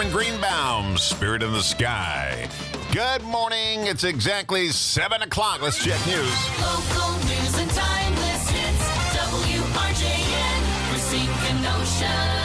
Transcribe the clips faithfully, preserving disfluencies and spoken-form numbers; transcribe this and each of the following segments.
Norman Greenbaum, Spirit in the Sky. Good morning. It's exactly seven o'clock. Let's check news. Local news and timeless hits. W R J N, Racine, Kenosha.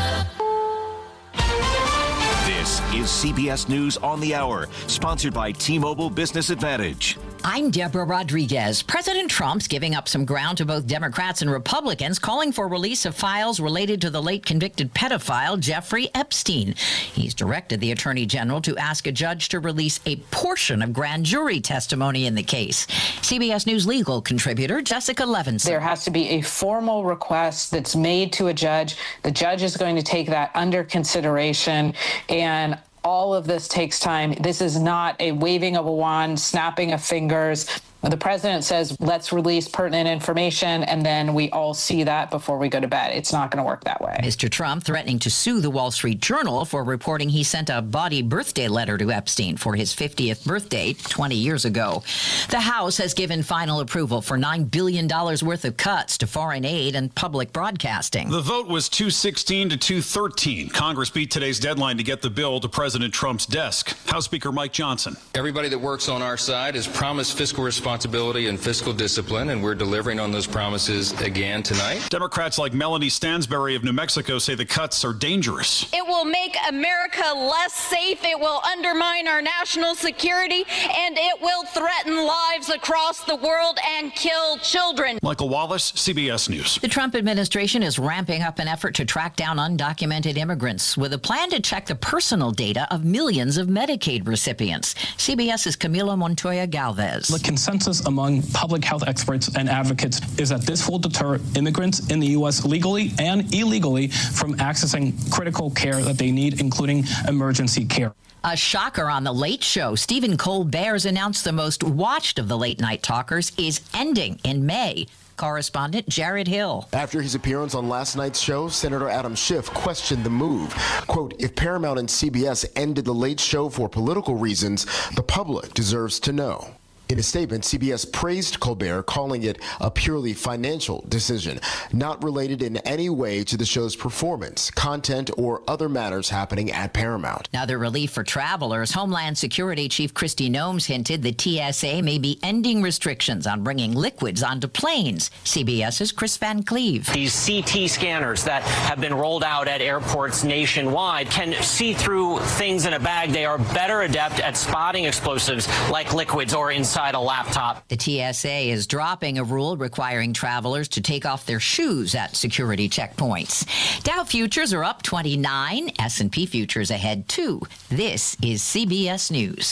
This is C B S News on the Hour, sponsored by T-Mobile Business Advantage. I'm Deborah Rodriguez. President Trump's giving up some ground to both Democrats and Republicans, calling for release of files related to the late convicted pedophile Jeffrey Epstein. He's directed the Attorney General to ask a judge to release a portion of grand jury testimony in the case. C B S News legal contributor Jessica Levinson. There has to be a formal request that's made to a judge. The judge is going to take that under consideration, and all of this takes time. This is not a waving of a wand, snapping of fingers. The president says, let's release pertinent information, and then we all see that before we go to bed. It's not going to work that way. Mister Trump threatening to sue the Wall Street Journal for reporting he sent a bawdy birthday letter to Epstein for his fiftieth birthday twenty years ago. The House has given final approval for nine billion dollars worth of cuts to foreign aid and public broadcasting. The vote was two sixteen to two thirteen. Congress beat today's deadline to get the bill to President Trump's desk. House Speaker Mike Johnson. Everybody that works on our side has promised fiscal responsibility responsibility and fiscal discipline, and we're delivering on those promises again tonight. Democrats like Melanie Stansbury of New Mexico say the cuts are dangerous. It will make America less safe, it will undermine our national security, and it will threaten lives across the world and kill children. Michael Wallace, C B S News. The Trump administration is ramping up an effort to track down undocumented immigrants with a plan to check the personal data of millions of Medicaid recipients. CBS's Camila Montoya Galvez. The consensus among public health experts and advocates is that this will deter immigrants in the U S legally and illegally from accessing critical care that they need, including emergency care. A shocker on The Late Show. Stephen Colbert's announced the most watched of the late-night talkers is ending in May. Correspondent Jared Hill. After his appearance on last night's show, Senator Adam Schiff questioned the move. Quote, if Paramount and C B S ended The Late Show for political reasons, the public deserves to know. In a statement, C B S praised Colbert, calling it a purely financial decision, not related in any way to the show's performance, content, or other matters happening at Paramount. Another relief for travelers. Homeland Security Chief Kristi Noem hinted the T S A may be ending restrictions on bringing liquids onto planes. CBS's Chris Van Cleve. These C T scanners that have been rolled out at airports nationwide can see through things in a bag. They are better adept at spotting explosives like liquids or inside a laptop. The T S A is dropping a rule requiring travelers to take off their shoes at security checkpoints. Dow futures are up twenty-nine, S and P futures ahead too. This is C B S News.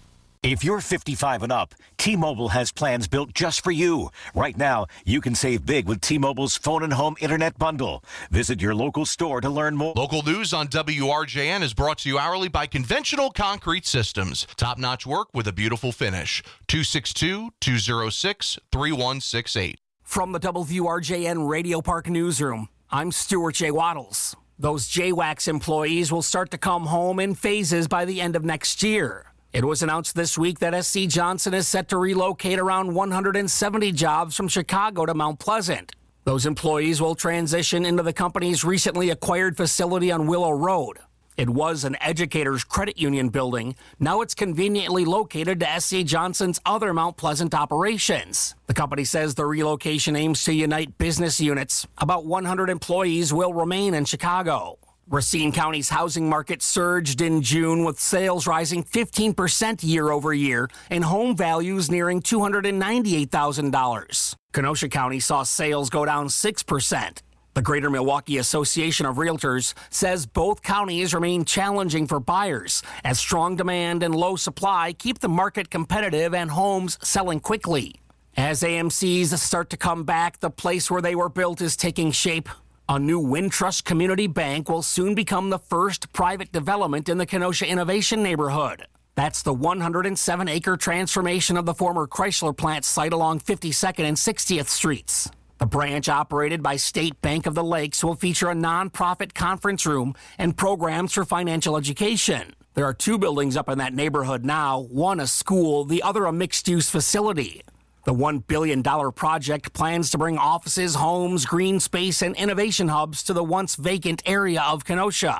If you're fifty-five and up, T-Mobile has plans built just for you. Right now, you can save big with T-Mobile's phone and home internet bundle. Visit your local store to learn more. Local news on W R J N is brought to you hourly by Conventional Concrete Systems. Top-notch work with a beautiful finish. two six two, two oh six, three one six eight. From the W R J N Radio Park Newsroom, I'm Stuart J. Waddles. Those J WAX employees will start to come home in phases by the end of next year. It was announced this week that S C. Johnson is set to relocate around one hundred seventy jobs from Chicago to Mount Pleasant. Those employees will transition into the company's recently acquired facility on Willow Road. It was an educators credit union building. Now it's conveniently located to S C. Johnson's other Mount Pleasant operations. The company says the relocation aims to unite business units. About one hundred employees will remain in Chicago. Racine County's housing market surged in June, with sales rising fifteen percent year over year and home values nearing two hundred ninety-eight thousand dollars. Kenosha County saw sales go down six percent. The Greater Milwaukee Association of Realtors says both counties remain challenging for buyers as strong demand and low supply keep the market competitive and homes selling quickly. As A M Cs start to come back, the place where they were built is taking shape. A new Wintrust Community Bank will soon become the first private development in the Kenosha Innovation Neighborhood. That's the one hundred seven acre transformation of the former Chrysler plant site along fifty-second and sixtieth Streets. The branch, operated by State Bank of the Lakes, will feature a nonprofit conference room and programs for financial education. There are two buildings up in that neighborhood now, one a school, the other a mixed-use facility. The one billion dollars project plans to bring offices, homes, green space, and innovation hubs to the once vacant area of Kenosha.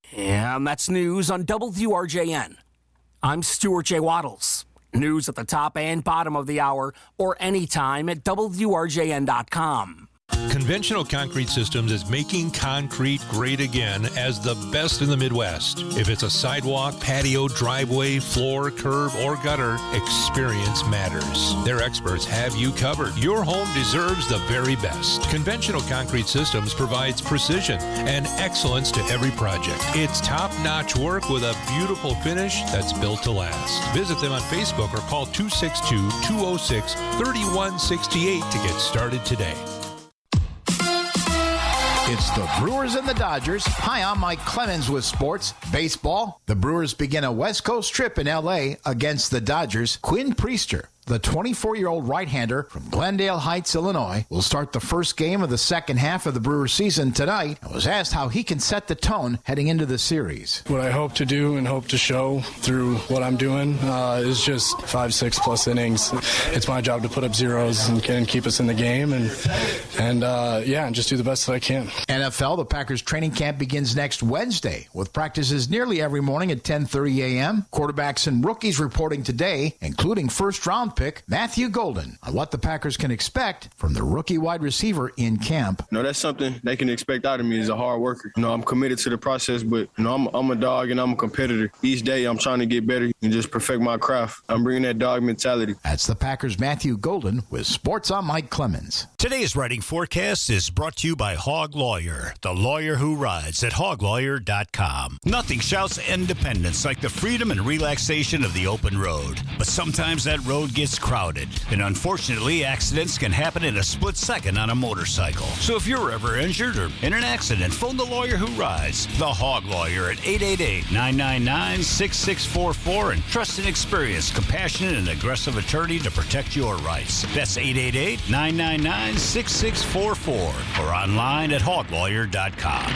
And that's news on W R J N. I'm Stuart J. Waddles. News at the top and bottom of the hour or anytime at W R J N dot com. Conventional Concrete Systems is making concrete great again as the best in the Midwest. If it's a sidewalk, patio, driveway, floor, curb, or gutter, experience matters. Their experts have you covered. Your home deserves the very best. Conventional Concrete Systems provides precision and excellence to every project. It's top-notch work with a beautiful finish that's built to last. Visit them on Facebook or call two six two, two oh six, three one six eight to get started today. It's the Brewers and the Dodgers. Hi, I'm Mike Clemens with sports. Baseball. The Brewers begin a West Coast trip in L A against the Dodgers. Quinn Priester, the twenty-four-year-old right-hander from Glendale Heights, Illinois, will start the first game of the second half of the Brewers season tonight and was asked how he can set the tone heading into the series. What I hope to do and hope to show through what I'm doing uh, is just five, six plus innings. It's my job to put up zeros and, and keep us in the game and, and uh, yeah, and just do the best that I can. N F L, the Packers training camp begins next Wednesday with practices nearly every morning at ten thirty a.m. Quarterbacks and rookies reporting today, including first-round pick Matthew Golden, on what the Packers can expect from the rookie wide receiver in camp. No, that's something they can expect out of me as a hard worker. You know, I'm committed to the process, but you know, I'm, I'm a dog and I'm a competitor. Each day I'm trying to get better and just perfect my craft. I'm bringing that dog mentality. That's the Packers' Matthew Golden with Sports on Mike Clemens. Today's writing forecast is brought to you by Hog Lawyer, the lawyer who rides at hog lawyer dot com. Nothing shouts independence like the freedom and relaxation of the open road. But sometimes that road gets crowded, and unfortunately, accidents can happen in a split second on a motorcycle. So if you're ever injured or in an accident, phone the lawyer who rides, the Hog Lawyer, at eight eight eight, nine nine nine, six six four four, and trust an experienced, compassionate, and aggressive attorney to protect your rights. That's eight eight eight, nine nine nine, six six four four or online at hog lawyer dot com.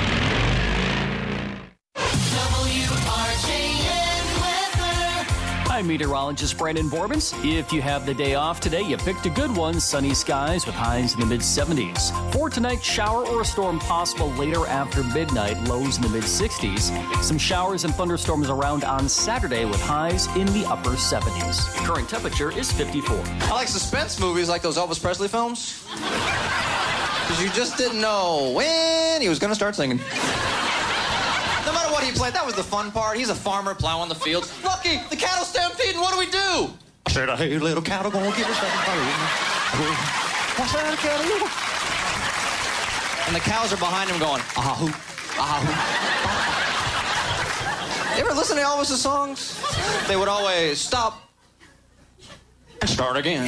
W R J N weather. I'm meteorologist Brandon Borbens. If you have the day off today, you picked a good one. Sunny skies with highs in the mid seventies. For tonight, shower or a storm possible later after midnight, lows in the mid sixties. Some showers and thunderstorms around on Saturday with highs in the upper seventies. Current temperature is fifty-four. I like suspense movies like those Elvis Presley films. Because you just didn't know when he was going to start singing. No matter what he played, that was the fun part. He's a farmer plowing the fields. Lucky, the cattle stampeding, what do we do? I said, hey, little cattle, gonna give us that. And the cows are behind him going, ah-hoo, ah-hoo. You ever listen to Elvis' songs? They would always stop and start again.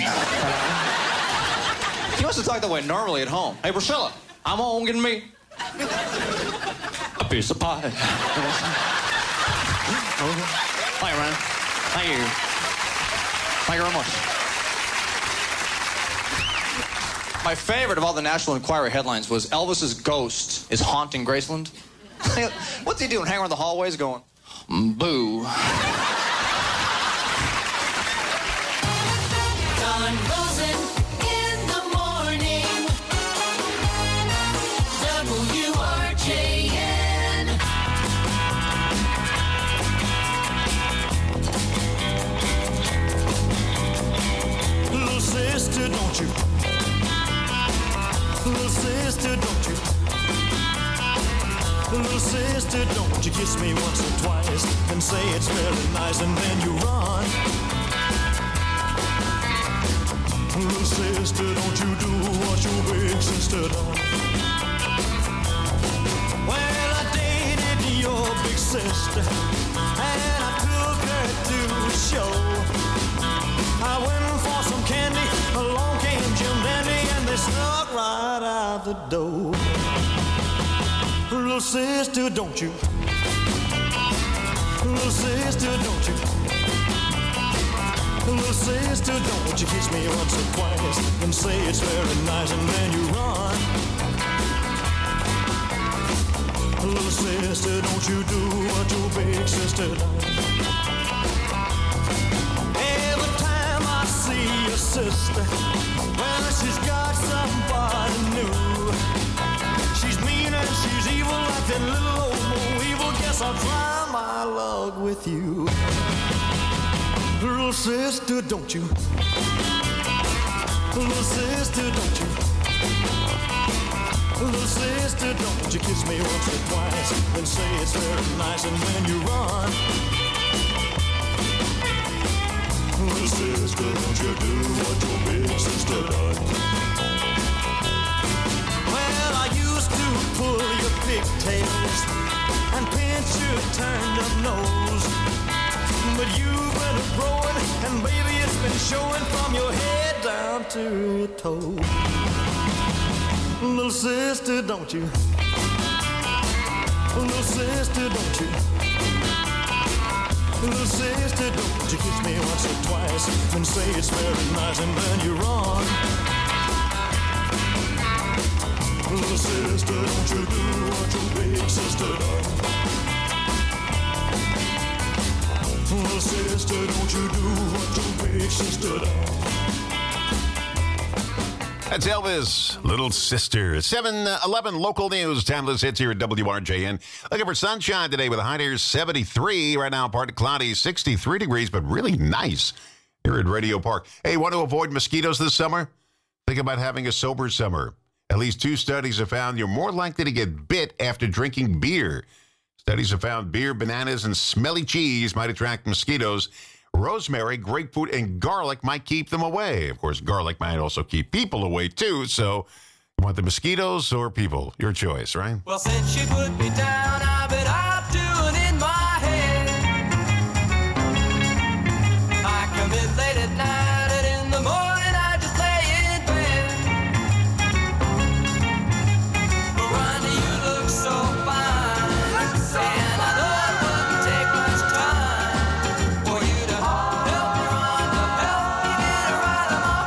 He must have talked that way normally at home. Hey, Priscilla, I'm home getting me a piece of pie. Thank you, man. Thank you. Thank you very much. My favorite of all the National Enquirer headlines was Elvis's ghost is haunting Graceland. What's he doing? Hanging around the hallways going, boo. Don Rosen in the morning. W R J N. Little sister, don't you? Little sister, don't you? Little sister, don't you kiss me once or twice and say it's very nice and then you run. Little sister, don't you do what your big sister done. Well, I dated your big sister and I took her to a show. I went for some candy, along came Jim Dandy and they snuck right out the door. Little sister, don't you? Little sister, don't you? Little sister, don't you kiss me once or twice and say it's very nice and then you run. Little sister, don't you do what your big sister done. Every time I see your sister, well, she's got somebody new. She's mean and she's evil like that little old Mo evil I'll try my luck with you. Little sister, don't you? Little sister, don't you? Little sister, don't you kiss me once or twice, then say it's very nice, and when you run, little sister, don't you do what your big sister done? Well, I used to pull your pigtails and pinch your turned up nose, but you've been growing, and baby, it's been showing from your head down to your toes. Little sister, don't you? Little sister, don't you? Little sister, don't you kiss me once or twice and say it's very nice, and then you run. Little sister, don't you do what your big sister done? Little sister, don't you do what your big sister done? That's Elvis, Little Sister. seven eleven local news. Timeless hits here at W R J N. Looking for sunshine today with a high near seventy-three. Right now, partly cloudy, sixty-three degrees, but really nice here at Radio Park. Hey, want to avoid mosquitoes this summer? Think about having a sober summer. At least two studies have found you're more likely to get bit after drinking beer. Studies have found beer, bananas, and smelly cheese might attract mosquitoes. Rosemary, grapefruit, and garlic might keep them away. Of course, garlic might also keep people away, too. So, you want the mosquitoes or people? Your choice, right? Well, since she put me down, I've been out doing in my head. I come in late at night, and in the morning I just lay in bed. Ronnie, you look so fine, and I know it wouldn't take much time for you to help me, Rhonda, help me get her out of my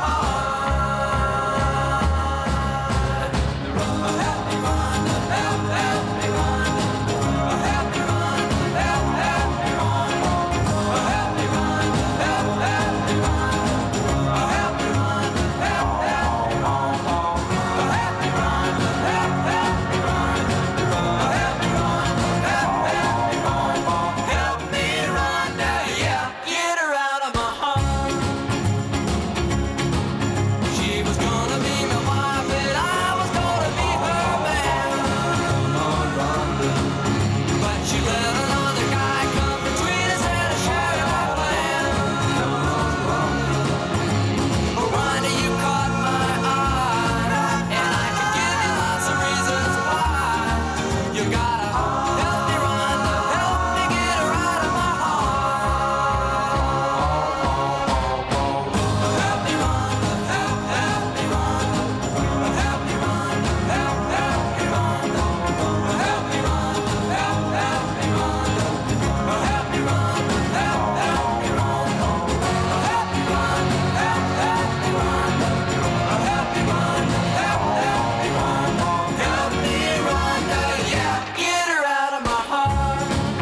heart. Help me, Rhonda, help, help me, Rhonda. Help me, Rhonda, help, help me, Rhonda. Help me, Rhonda, help, help me, Rhonda. Help me, Rhonda, help, help me, Rhonda. Help me, Rhonda, help, help me, Rhonda. Help me, Rhonda, help, help me, Rhonda. Help me, Rhonda, yeah, get her out of my heart. She was gonna be my wife, and I was gonna be her man. But she let another guy come between us and I shared my plan. Oh, Rhonda, you caught my eye, and I could give you lots of reasons why. You gotta help me, Rhonda, help me get her out of my heart. Help me, Rhonda, help, help me, Rhonda. Help me, Rhonda, help, help me, Rhonda. Help me, Rhonda, help, help me, Rhonda. Help me, Rhonda, help, help me, Rhonda. Help me, Rhonda, help, help me, Rhonda. Help me, Rhonda, help, help me, Rhonda. Help me, Rhonda, yeah, get her out of my heart.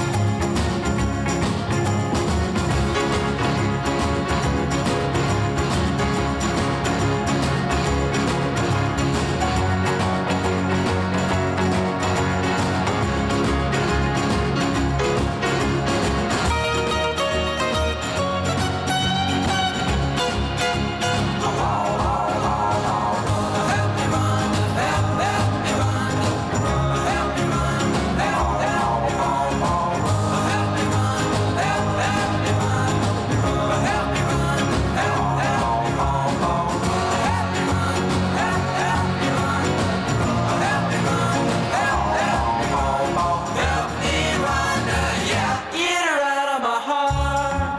Help me, Rhonda, yeah, get her out of my heart.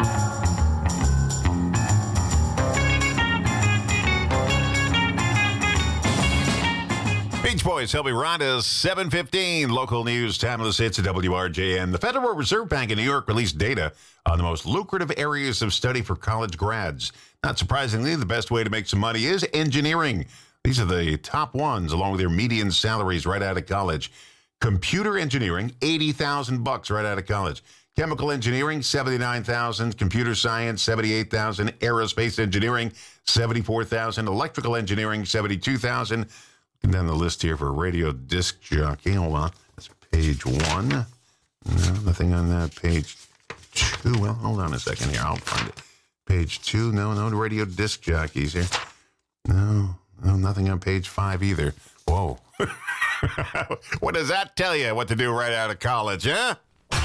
Beach Boys, Help Me Rhonda, seven fifteen. Local news, timeless hits at W R J N. The Federal Reserve Bank in New York released data on the most lucrative areas of study for college grads. Not surprisingly, the best way to make some money is engineering. These are the top ones, along with their median salaries right out of college. Computer engineering, eighty thousand bucks right out of college. Chemical engineering, seventy-nine thousand. Computer science, seventy-eight thousand. Aerospace engineering, seventy-four thousand. Electrical engineering, seventy-two thousand. Looking down the list here for radio disc jockey. Hold on. That's page one. No, nothing on that. Page two. Well, hold on a second here. I'll find it. Page two. No, no radio disc jockeys here. No, no, nothing on page five either. Whoa. What does that tell you? What to do right out of college, huh?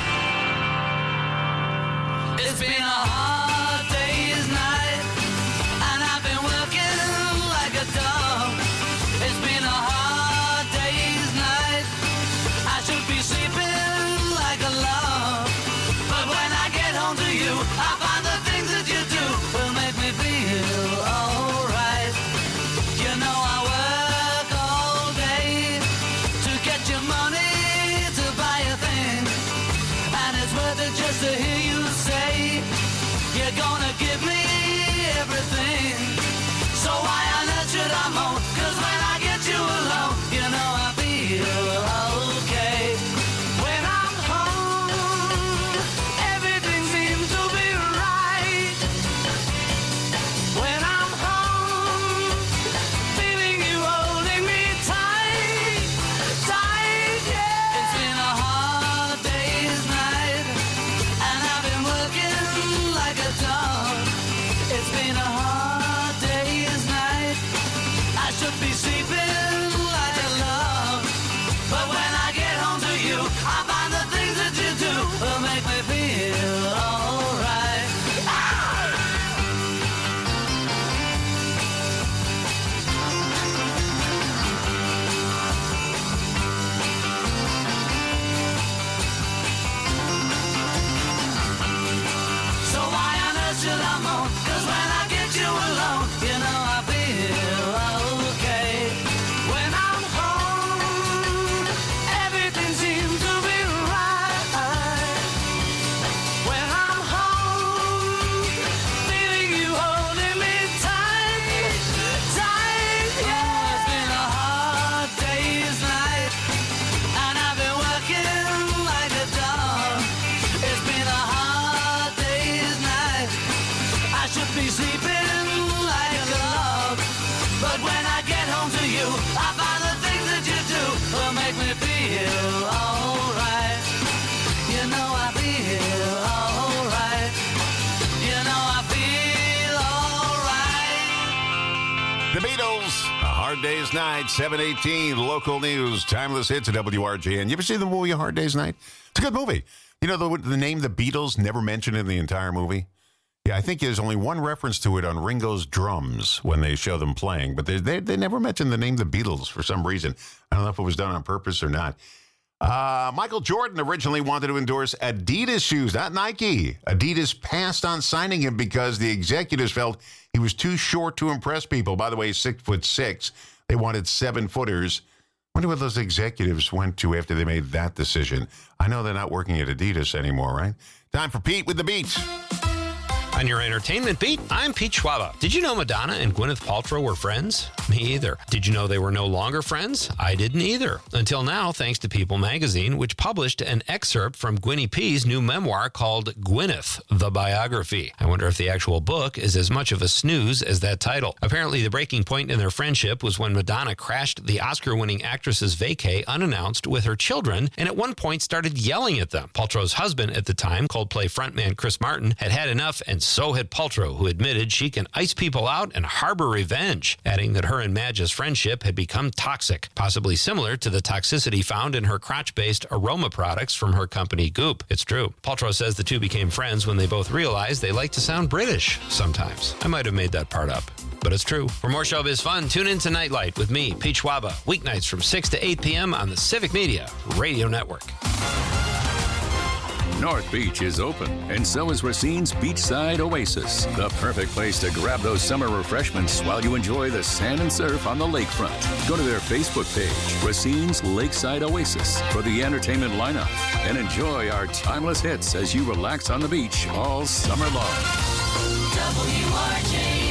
It's been a hard day's night, and I've been working like a dog. It's been a hard day's night. I should be sleeping like a log. But when I get home to you, I find the things that you do will make me feel alright. You know I work all day to get your money to buy a thing, and it's worth it just to hear you say you're gonna give me everything. So why on earth should I moan? 'Cause when I get you alone, you know I feel okay. When I'm home, everything seems to be right. When I'm home, feeling you holding me tight, tight, yeah. It's been a hard day's night, and I've been working like a dog. It's been a hard day's night. I should be sleeping like a log. But when I get home to you, I find the things that you do will make me feel alright. So why on earth should I moan? 'Cause when I get you alone, you know I feel okay. When I'm home, everything seems to be right. When I'm home, feeling you holding me tight, tight, yeah. It's been a hard day's night, and I've been working like a dog. It's been a hard day's night. I should be sleeping like a log. But when I get home to you, I find the things that you do will make me feel alright. You know I feel alright. You know I feel alright. The Beatles, A Hard Day's Night, seven eighteen, local news, timeless hits at W R J N. You ever see the movie A Hard Day's Night? It's a good movie. You know, the, the name The Beatles never mentioned in the entire movie? Yeah, I think there's only one reference to it on Ringo's drums when they show them playing, but they, they, they never mentioned the name The Beatles for some reason. I don't know if it was done on purpose or not. Uh, Michael Jordan originally wanted to endorse Adidas shoes, not Nike. Adidas passed on signing him because the executives felt he was too short to impress people. By the way, six foot six. They wanted seven footers. Wonder what those executives went to after they made that decision. I know they're not working at Adidas anymore, right? Time for Pete with the Beats. On your entertainment beat, I'm Pete Schwaba. Did you know Madonna and Gwyneth Paltrow were friends? Me either. Did you know they were no longer friends? I didn't either. Until now, thanks to People magazine, which published an excerpt from Gwynnie P's new memoir called Gwyneth, the Biography. I wonder if the actual book is as much of a snooze as that title. Apparently, the breaking point in their friendship was when Madonna crashed the Oscar-winning actress's vacay unannounced with her children, and at one point started yelling at them. Paltrow's husband at the time, Coldplay frontman Chris Martin, had had enough, and so had Paltrow, who admitted she can ice people out and harbor revenge, adding that her and Madge's friendship had become toxic, possibly similar to the toxicity found in her crotch-based aroma products from her company Goop. It's true. Paltrow says the two became friends when they both realized they like to sound British sometimes. I might have made that part up, but it's true. For more showbiz fun, tune in to Nightlight with me, Pete Schwaba, weeknights from six to eight p.m. on the Civic Media Radio Network. North Beach is open, and so is Racine's Beachside Oasis, the perfect place to grab those summer refreshments while you enjoy the sand and surf on the lakefront. Go to their Facebook page, Racine's Lakeside Oasis, for the entertainment lineup, and enjoy our timeless hits as you relax on the beach all summer long. W R J N.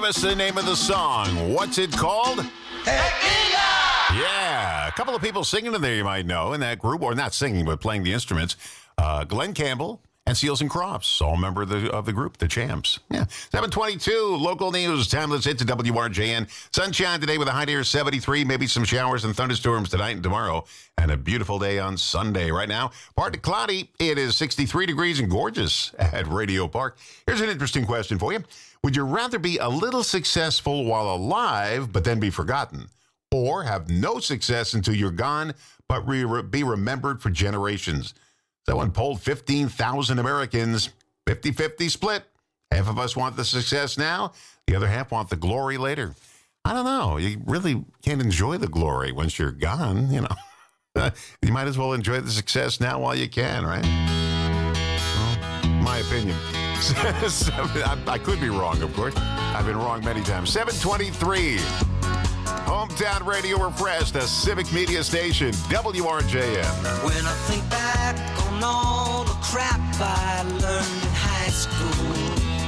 Give us the name of the song. What's it called? Tequila! Yeah, a couple of people singing in there you might know in that group, or not singing, but playing the instruments. Uh, Glenn Campbell and Seals and Crofts, all member of the, of the group, the Champs. Yeah, seven twenty-two, local news. Timeless hits at W R J N. Sunshine today with a high near seventy-three, maybe some showers and thunderstorms tonight and tomorrow, and a beautiful day on Sunday. Right now, partly cloudy. It is sixty-three degrees and gorgeous at Radio Park. Here's an interesting question for you. Would you rather be a little successful while alive, but then be forgotten? Or have no success until you're gone, but re- be remembered for generations? Someone polled fifteen thousand Americans, fifty-fifty split. Half of us want the success now. The other half want the glory later. I don't know. You really can't enjoy the glory once you're gone, you know. You might as well enjoy the success now while you can, right? Well, my opinion. I, I could be wrong, of course. I've been wrong many times. seven twenty-three. Hometown Radio Refreshed, a civic media station, W R J N. When I think back on all the crap I learned in high school,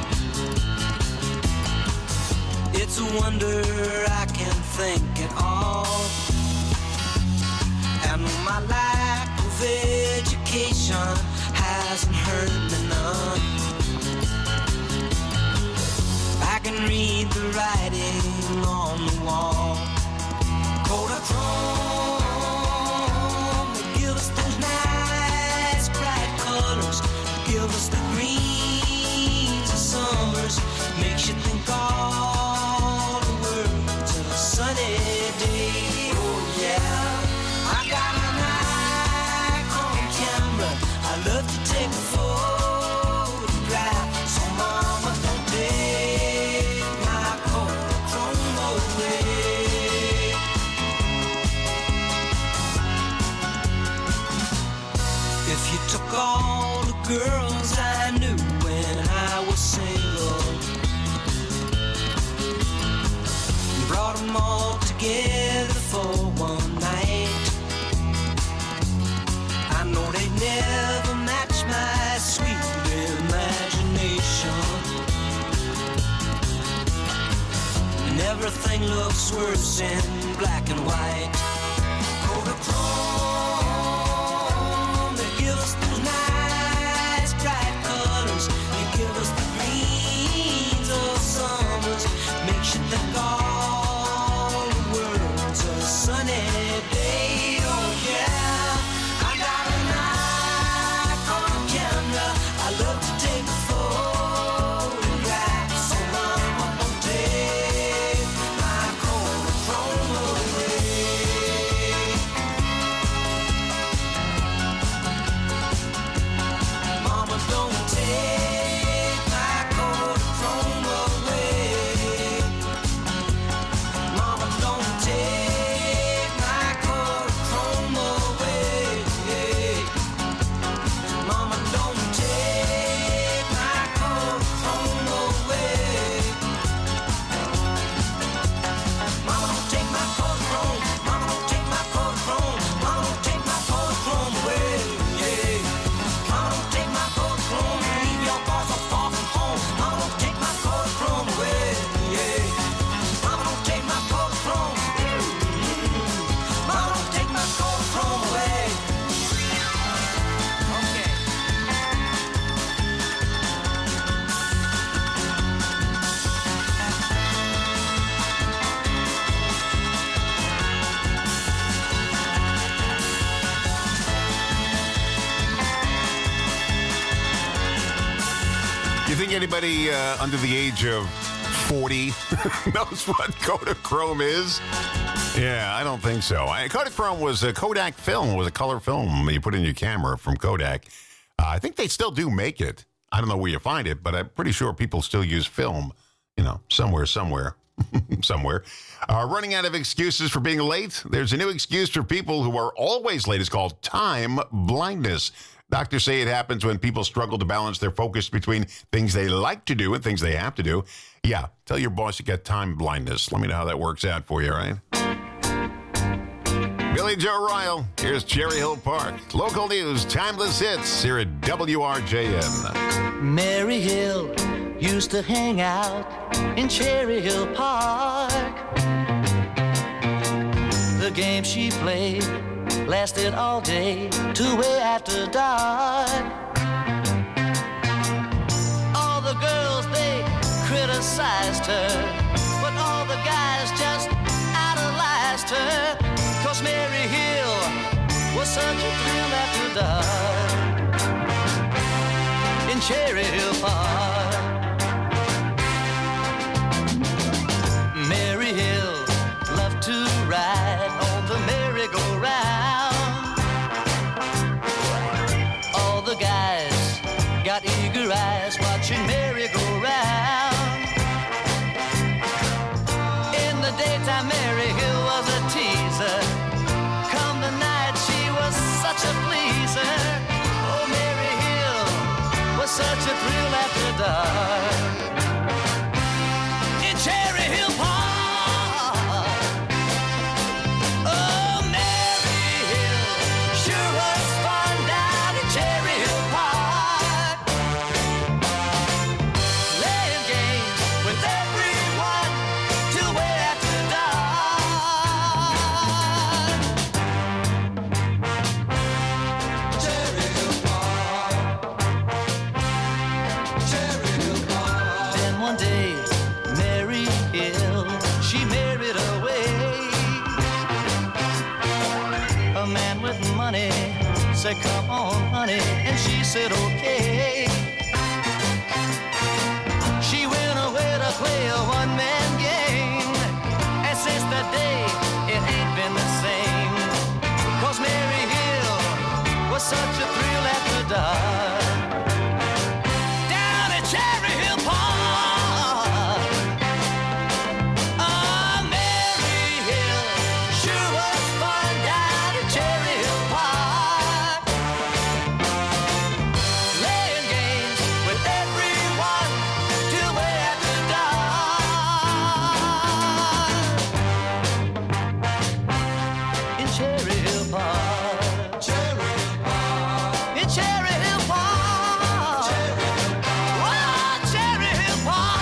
it's a wonder I can think at all. And my lack of education hasn't hurt me none. I can read the writing on the wall. Kodachrome, they give us those nice bright colors, give us the greens of summers, makes you think all the world's a sunny day. Oh yeah, I got an Nikon camera, I love to take a photograph, so mama don't take my Kodachrome away. If you took all the girls I knew when I was single, and brought them all together for one night, I know they'd never match my sweet imagination. And everything looks worse in black and white. Kodachrome, makes you think all the world's a sunny day. Oh yeah, I got a Nikon camera, I love to take photographs, so mama don't take my Kodachrome away. Mama don't take my Kodachrome away. You think anybody uh, under the age of forty knows what Kodachrome is? Yeah, I don't think so. I, Kodachrome was a Kodak film, was a color film you put in your camera from Kodak. Uh, I think they still do make it. I don't know where you find it, but I'm pretty sure people still use film, you know, somewhere, somewhere, somewhere. Uh, running out of excuses for being late. There's a new excuse for people who are always late. It's called time blindness. Doctors say it happens when people struggle to balance their focus between things they like to do and things they have to do. Yeah, tell your boss you got time blindness. Let me know how that works out for you, right? Billy Joe Royal, here's Cherry Hill Park. Local news, timeless hits here at W R J N. Mary Hill, used to hang out in Cherry Hill Park. The game she played lasted all day to way after dark. All the girls, they criticized her, but all the guys just idolized her. Cause Mary Hill was such a thrill after dark in Cherry Hill Park. Mary Hill loved to ride on the merry-go-round. All the guys got eager eyes watching Mary go round. In the daytime, Mary Hill was a teaser. Come the night, she was such a pleaser. Oh, Mary Hill was such a thrill after dark in Cherry Hill Park. Oh, Mary Hill sure was fun down in Cherry Hill Park. Playing games with everyone till way after dark. Cherry Hill Park. Cherry Hill Park. Then one day, Mary Hill, she married away. A man with money said, come on, honey, and she said, okay. She went away to play a one-man game, and since that day, it ain't been the same. Cause Mary Hill was such a thrill after dark down at Cherry Hill Park. Oh, Mary Hill sure was fun down at Cherry Hill Park. Playing games with everyone till way after dark in Cherry Hill Park. Cherry Hill Park. In Cherry Hill Park. Cherry Hill Park. Oh, Cherry Hill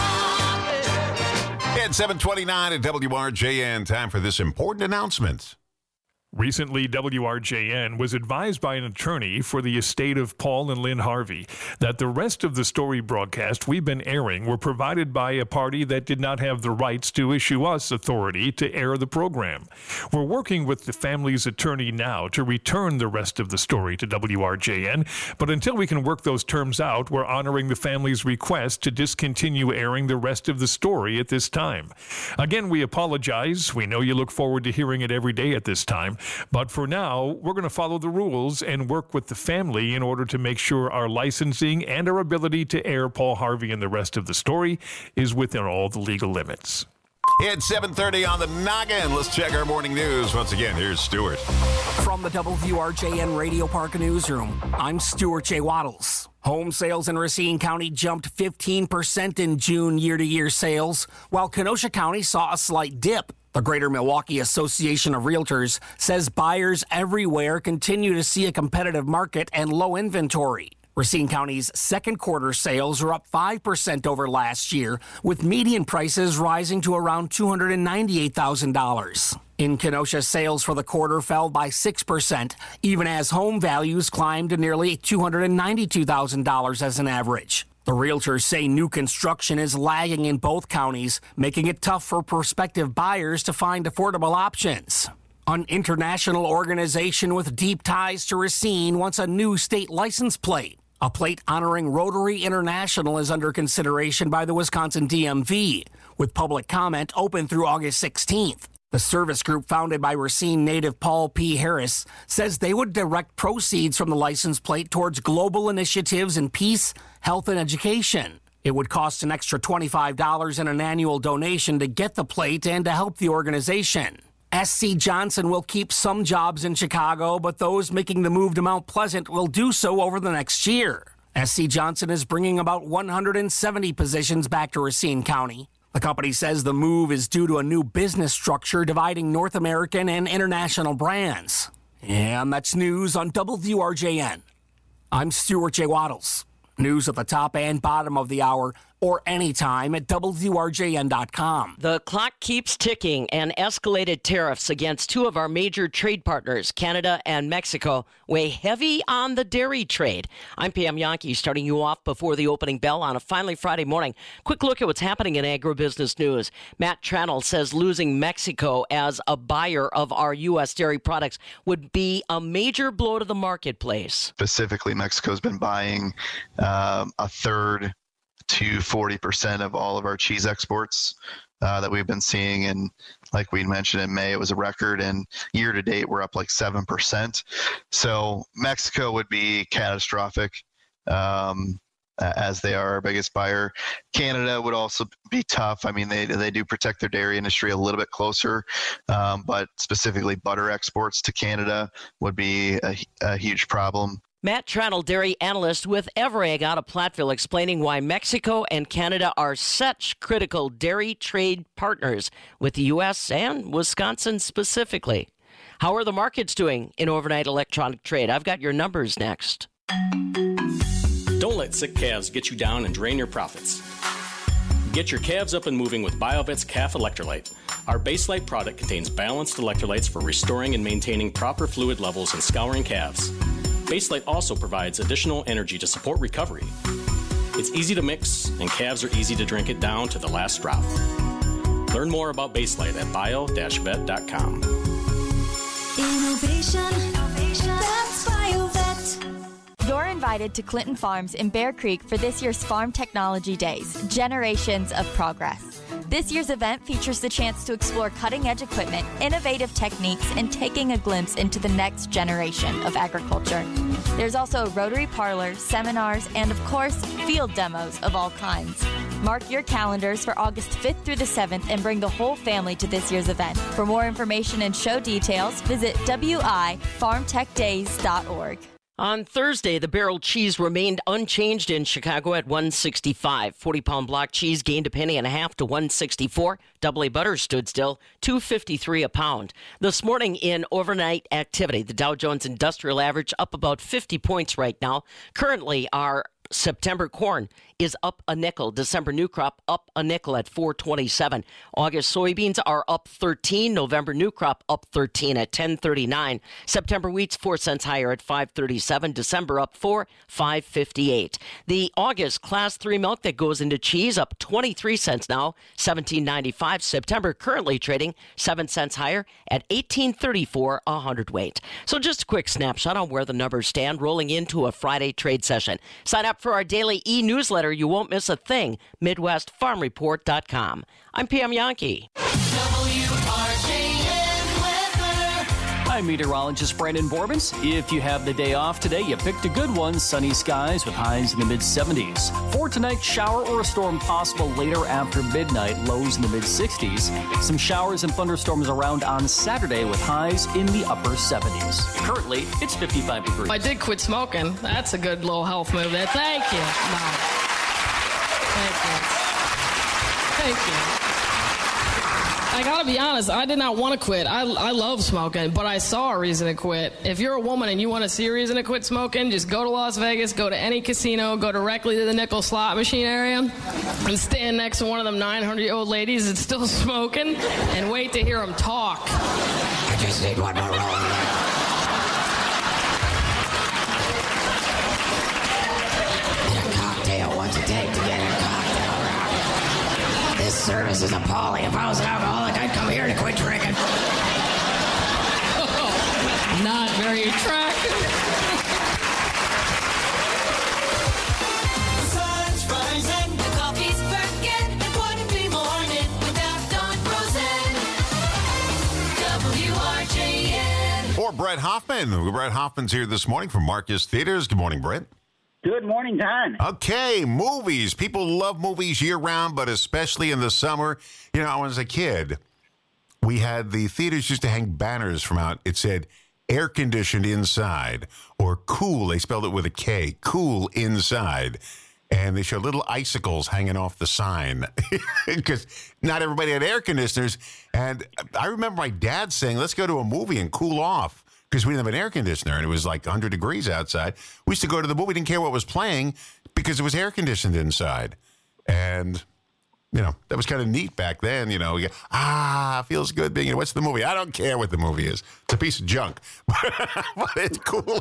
Park. At seven twenty-nine at W R J N, time for this important announcement. Recently, W R J N was advised by an attorney for the estate of Paul and Lynn Harvey that the rest of the story broadcast we've been airing were provided by a party that did not have the rights to issue us authority to air the program. We're working with the family's attorney now to return the rest of the story to W R J N, but until we can work those terms out, we're honoring the family's request to discontinue airing the rest of the story at this time. Again, we apologize. We know you look forward to hearing it every day at this time. But for now, we're going to follow the rules and work with the family in order to make sure our licensing and our ability to air Paul Harvey and the rest of the story is within all the legal limits. It's seven thirty on the noggin. Let's check our morning news. Once again, here's Stuart. From the W R J N Radio Park Newsroom, I'm Stuart J. Waddles. Home sales in Racine County jumped fifteen percent in June year-to-year sales, while Kenosha County saw a slight dip. The Greater Milwaukee Association of Realtors says buyers everywhere continue to see a competitive market and low inventory. Racine County's second quarter sales are up five percent over last year, with median prices rising to around two hundred ninety-eight thousand dollars. In Kenosha, sales for the quarter fell by six percent, even as home values climbed to nearly two hundred ninety-two thousand dollars as an average. The realtors say new construction is lagging in both counties, making it tough for prospective buyers to find affordable options. An international organization with deep ties to Racine wants a new state license plate. A plate honoring Rotary International is under consideration by the Wisconsin D M V, with public comment open through August sixteenth. The service group founded by Racine native Paul P. Harris says they would direct proceeds from the license plate towards global initiatives in peace, health, and education. It would cost an extra twenty-five dollars in an annual donation to get the plate and to help the organization. S C Johnson will keep some jobs in Chicago, but those making the move to Mount Pleasant will do so over the next year. S C Johnson is bringing about one hundred seventy positions back to Racine County. The company says the move is due to a new business structure dividing North American and international brands. And that's news on W R J N. I'm Stuart J. Waddles. News at the top and bottom of the hour or anytime at W R J N dot com. The clock keeps ticking, and escalated tariffs against two of our major trade partners, Canada and Mexico, weigh heavy on the dairy trade. I'm Pam Yankee, starting you off before the opening bell on a finally Friday morning. Quick look at what's happening in agribusiness news. Matt Tranel says losing Mexico as a buyer of our U S dairy products would be a major blow to the marketplace. Specifically, Mexico's been buying um, a third to forty percent of all of our cheese exports uh, that we've been seeing. And like we mentioned in May, it was a record, and year to date, we're up like seven percent. So Mexico would be catastrophic um, as they are our biggest buyer. Canada would also be tough. I mean, they they do protect their dairy industry a little bit closer, um, but specifically butter exports to Canada would be a, a huge problem. Matt Tranel, dairy analyst with Everegg out of Platteville, explaining why Mexico and Canada are such critical dairy trade partners with the U S and Wisconsin specifically. How are the markets doing in overnight electronic trade? I've got your numbers next. Don't let sick calves get you down and drain your profits. Get your calves up and moving with BioVet's Calf Electrolyte. Our Baselite product contains balanced electrolytes for restoring and maintaining proper fluid levels and scouring calves. Baselite also provides additional energy to support recovery. It's easy to mix, and calves are easy to drink it down to the last drop. Learn more about Baselite at bio dash vet dot com. Innovation, that's BioVet. You're invited to Clinton Farms in Bear Creek for this year's Farm Technology Days, Generations of Progress. This year's event features the chance to explore cutting-edge equipment, innovative techniques, and taking a glimpse into the next generation of agriculture. There's also a Rotary Parlor, seminars, and of course, field demos of all kinds. Mark your calendars for August fifth through the seventh and bring the whole family to this year's event. For more information and show details, visit w i farm tech days dot org. On Thursday, the barrel cheese remained unchanged in Chicago at one sixty-five. forty-pound block cheese gained a penny and a half to one sixty-four. Double A butter stood still, two fifty-three a pound. This morning in overnight activity, the Dow Jones Industrial Average up about fifty points right now. Currently, our September corn is up a nickel. December new crop up a nickel at four twenty-seven. August soybeans are up thirteen. November new crop up thirteen at ten thirty-nine. September wheat's four cents higher at five thirty-seven. December up four, five fifty-eight. The August class three milk that goes into cheese up twenty-three cents now, seventeen ninety-five. September currently trading seven cents higher at eighteen thirty-four a hundredweight. So just a quick snapshot on where the numbers stand rolling into a Friday trade session. Sign up for our daily e-newsletter. You won't miss a thing. Midwest Farm Report dot com. I'm Pam Yankee. W R J N weather. I'm meteorologist Brandon Borbens. If you have the day off today, you picked a good one. Sunny skies with highs in the mid seventies. For tonight, shower or a storm possible later after midnight, lows in the mid sixties. Some showers and thunderstorms around on Saturday with highs in the upper seventies. Currently, it's fifty-five degrees. I did quit smoking. That's a good little health move there. Thank you. Wow. Thank you. Thank you. I gotta be honest, I did not want to quit. I, I love smoking, but I saw a reason to quit. If you're a woman and you want to see a reason to quit smoking, just go to Las Vegas, go to any casino, go directly to the nickel slot machine area, and stand next to one of them nine hundred-year-old ladies that's still smoking, and wait to hear them talk. I just need one more roll. What's it take to get a cocktail around? This service is appalling. If I was an alcoholic, I'd come here to quit drinking. Oh, not very attractive. The sun's rising, the coffee's working. It wouldn't be morning without Don Rosen. W R J N. Or Brett Hoffman. Brett Hoffman's here this morning from Marcus Theaters. Good morning, Brett. Good morning, Don. Okay, movies. People love movies year-round, but especially in the summer. You know, when I was a kid, we had the theaters used to hang banners from out. It said, air-conditioned inside, or cool. They spelled it with a K, cool inside. And they showed little icicles hanging off the sign because not everybody had air conditioners. And I remember my dad saying, let's go to a movie and cool off. Because we didn't have an air conditioner, and it was like one hundred degrees outside. We used to go to the movie, didn't care what was playing, because it was air conditioned inside. And, you know, that was kind of neat back then. You know, you go, ah, feels good being, what's the movie? I don't care what the movie is. It's a piece of junk. But it's cool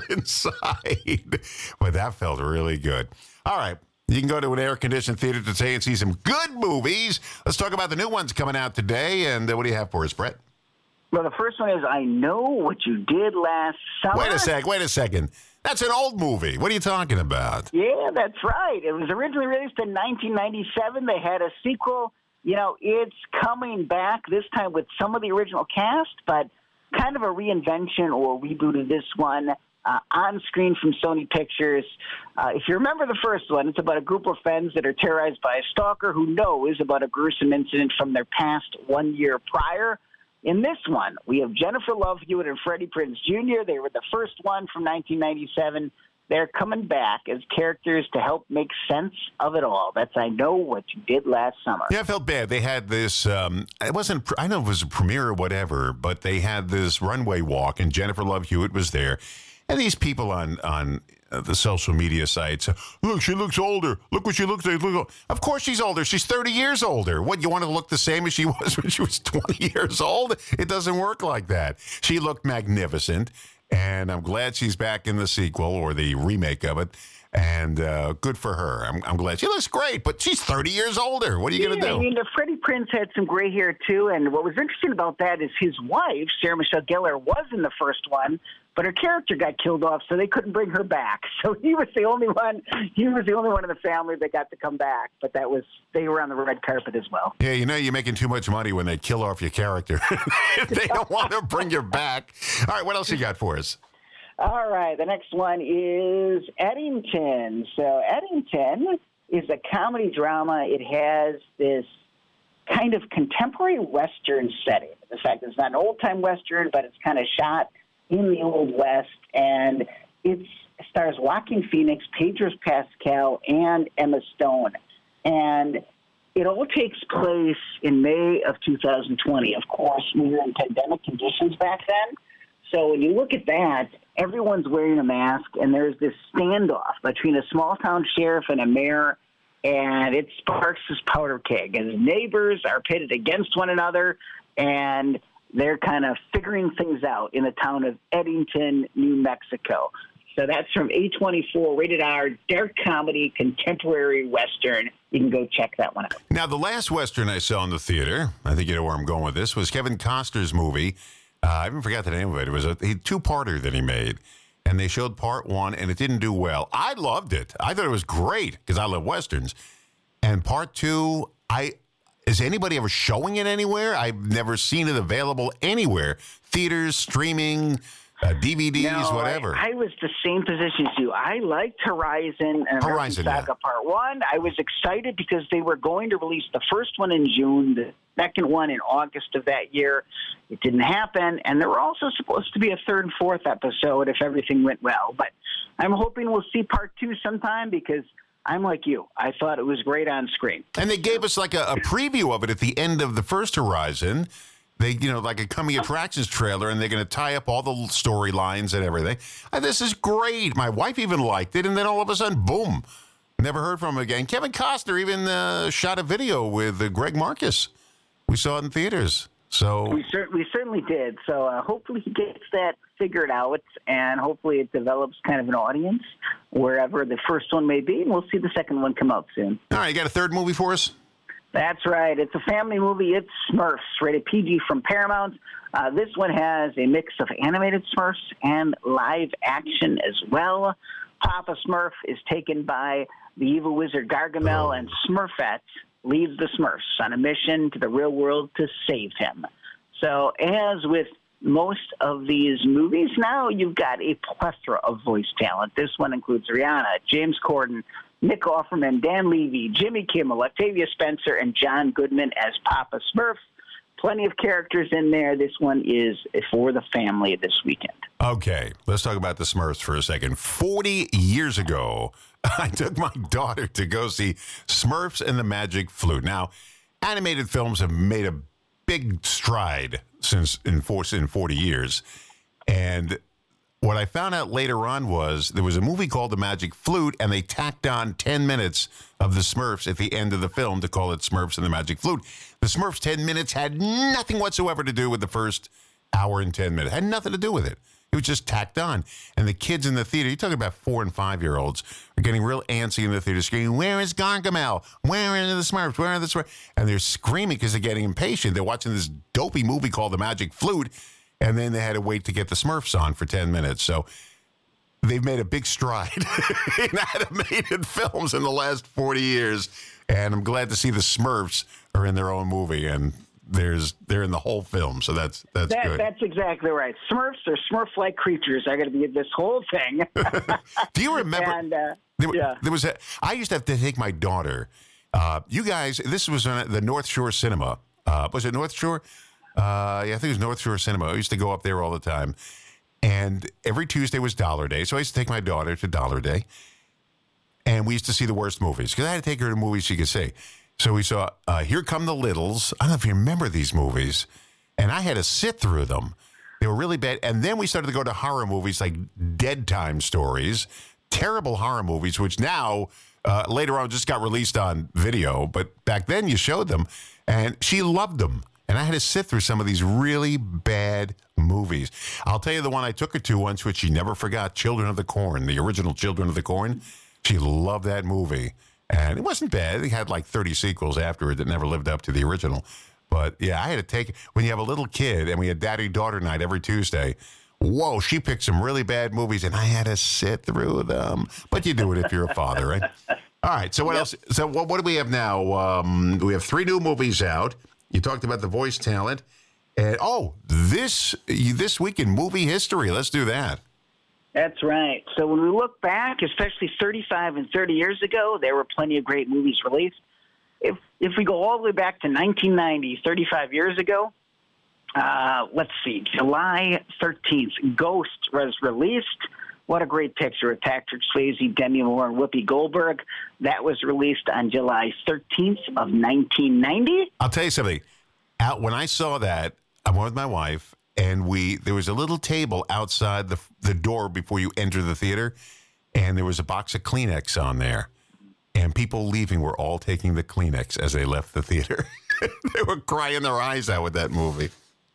inside. But that felt really good. All right. You can go to an air-conditioned theater today and see some good movies. Let's talk about the new ones coming out today. And uh, what do you have for us, Brett? Well, the first one is I Know What You Did Last Summer. Wait a sec. Wait a second. That's an old movie. What are you talking about? Yeah, that's right. It was originally released in nineteen ninety-seven. They had a sequel. You know, it's coming back this time with some of the original cast, but kind of a reinvention or reboot of this one. Uh, on screen from Sony Pictures. Uh, if you remember the first one, it's about a group of friends that are terrorized by a stalker who knows about a gruesome incident from their past one year prior. In this one, we have Jennifer Love Hewitt and Freddie Prinze Junior They were the first one from nineteen ninety-seven. They're coming back as characters to help make sense of it all. That's I Know What You Did Last Summer. Yeah, I felt bad. They had this, um, it wasn't, I don't know if it was a premiere or whatever, but they had this runway walk, and Jennifer Love Hewitt was there. And these people on on uh, the social media sites, look, she looks older. Look what she looks like. Look, of course she's older. She's thirty years older. What, you want to look the same as she was when she was twenty years old? It doesn't work like that. She looked magnificent, and I'm glad she's back in the sequel or the remake of it. And uh, good for her. I'm, I'm glad. She looks great, but she's thirty years older. What are you yeah, going to do? I mean, the Freddie Prinze had some gray hair, too. And what was interesting about that is his wife, Sarah Michelle Gellar, was in the first one, but her character got killed off, so they couldn't bring her back. So he was the only one. He was the only one in the family that got to come back. But that was they were on the red carpet as well. Yeah, you know you're making too much money when they kill off your character. They don't want to bring you back. All right, what else you got for us? All right, the next one is Eddington. So Eddington is a comedy drama. It has this kind of contemporary Western setting. In fact, it's not an old-time Western, but it's kind of shot in the Old West, and it stars Joaquin Phoenix, Pedro Pascal, and Emma Stone. And it all takes place in May of two thousand twenty. Of course, we were in pandemic conditions back then. So when you look at that, everyone's wearing a mask, and there's this standoff between a small-town sheriff and a mayor, and it sparks this powder keg. And neighbors are pitted against one another, and they're kind of figuring things out in the town of Eddington, New Mexico. So that's from A twenty-four, rated R, dark comedy, contemporary Western. You can go check that one out. Now, the last Western I saw in the theater, I think you know where I'm going with this, was Kevin Costner's movie. Uh, I even forgot the name of it. It was a, a two-parter that he made, and they showed part one, and it didn't do well. I loved it. I thought it was great because I love Westerns. And part two, I is anybody ever showing it anywhere? I've never seen it available anywhere. Theaters, streaming, uh, D V Ds, no, whatever. I, I was the same position as you. I liked Horizon and Horizon, American Saga yeah. Part One. I was excited because they were going to release the first one in June, the second one in August of that year. It didn't happen, and there were also supposed to be a third and fourth episode if everything went well. But I'm hoping we'll see Part Two sometime because I'm like you. I thought it was great on screen. And they gave us like a, a preview of it at the end of the first Horizon. They, you know, like a coming attractions trailer, and they're going to tie up all the storylines and everything. And this is great. My wife even liked it, and then all of a sudden, boom, never heard from him again. Kevin Costner even uh, shot a video with uh, Greg Marcus. We saw it in theaters. So we, cer- we certainly did. So uh, hopefully he gets that figured out, and hopefully it develops kind of an audience wherever the first one may be, and we'll see the second one come out soon. All right, you got a third movie for us? That's right. It's a family movie. It's Smurfs, rated P G from Paramount. Uh, this one has a mix of animated Smurfs and live action as well. Papa Smurf is taken by the evil wizard Gargamel, oh. and Smurfette leads the Smurfs on a mission to the real world to save him. So as with most of these movies now, you've got a plethora of voice talent. This one includes Rihanna, James Corden, Nick Offerman, Dan Levy, Jimmy Kimmel, Octavia Spencer, and John Goodman as Papa Smurf. Plenty of characters in there. This one is for the family this weekend. Okay, let's talk about the Smurfs for a second. forty years ago, I took my daughter to go see Smurfs and the Magic Flute. Now, animated films have made a big stride since in, in forty years, and what I found out later on was there was a movie called The Magic Flute, and they tacked on ten minutes of the Smurfs at the end of the film to call it Smurfs and the Magic Flute. The Smurfs' ten minutes had nothing whatsoever to do with the first hour and ten minutes. Had nothing to do with it. It was just tacked on. And the kids in the theater, you're talking about four and five-year-olds, are getting real antsy in the theater, screaming, where is Gargamel? Where are the Smurfs? Where are the Smurfs? And they're screaming because they're getting impatient. They're watching this dopey movie called The Magic Flute, and then they had to wait to get the Smurfs on for ten minutes. So they've made a big stride in animated films in the last forty years, and I'm glad to see the Smurfs are in their own movie, and there's they're in the whole film, so that's that's that, good. That's exactly right. Smurfs or Smurf-like creatures are going to be in this whole thing. Do you remember? And, uh, there, yeah. there was a. I used to have to take my daughter. Uh, you guys, this was on the North Shore Cinema. Uh, was it North Shore? Uh, yeah, I think it was North Shore Cinema. I used to go up there all the time. And every Tuesday was Dollar Day. So I used to take my daughter to Dollar Day. And we used to see the worst movies. Because I had to take her to movies she could see. So we saw uh, Here Come the Littles. I don't know if you remember these movies. And I had to sit through them. They were really bad. And then we started to go to horror movies like Dead Time Stories. Terrible horror movies, which now, uh, later on, just got released on video. But back then you showed them. And she loved them. And I had to sit through some of these really bad movies. I'll tell you the one I took her to once, which she never forgot, Children of the Corn, the original Children of the Corn. She loved that movie. And it wasn't bad. They had like thirty sequels after it that never lived up to the original. But, yeah, I had to take, when you have a little kid, and we had daddy-daughter night every Tuesday, whoa, she picked some really bad movies, and I had to sit through them. But you do it if you're a father, right? All right, so what yep. else? So what, what do we have now? Um, we have three new movies out. You talked about The Voice talent. And, oh, this this week in movie history. Let's do that. That's right. So when we look back, especially thirty-five and thirty years ago, there were plenty of great movies released. If if we go all the way back to nineteen ninety, thirty-five years ago, uh, let's see, July thirteenth, Ghost was released. What a great picture with Patrick Swayze, Demi Moore, and Whoopi Goldberg. That was released on July thirteenth of nineteen ninety. I'll tell you something. Out when I saw that, I went with my wife, and we there was a little table outside the the door before you enter the theater, and there was a box of Kleenex on there. And people leaving were all taking the Kleenex as they left the theater. They were crying their eyes out with that movie.